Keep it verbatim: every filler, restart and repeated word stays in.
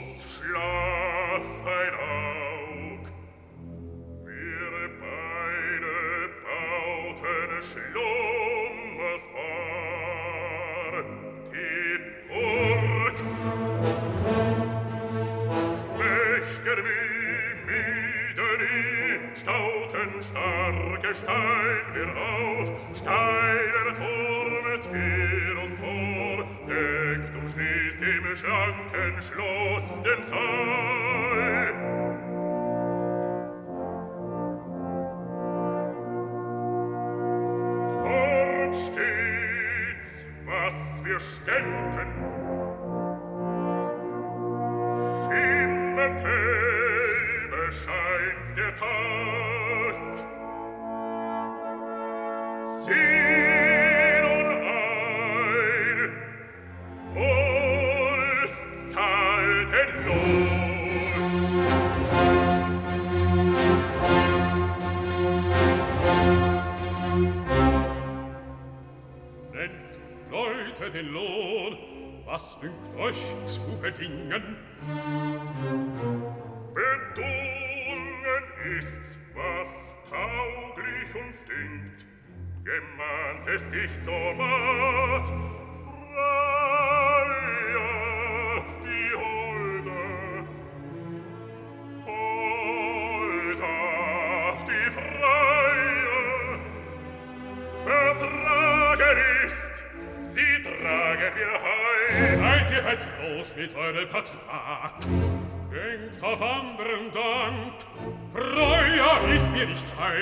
schlaft ein Aug. Wir beide bauten Schlummersbar die Burg. Mächtiger wie Mideri stauten starke Stein wir auf, steiner Turm mit Tür und Tor, deckt und schließt im schlanken Schloss den Saal. Dort steht's, was wir ständen, schimmert hell bescheint's der Tag. Sieh nun ein, uns zahlt den Lohn. Nennt, Leute, den Lohn, was dünkt euch zu bedingen? Bedungen ist's, was tauglich uns dünkt. Gemahnt es dich so matt, Freya, die Holde, Holde, die Freie, vertragen ist, sie tragen wir heim. Seid ihr vertrost mit eurem Vertrag? Denkt auf anderen Dank, Freya ist mir nicht heim.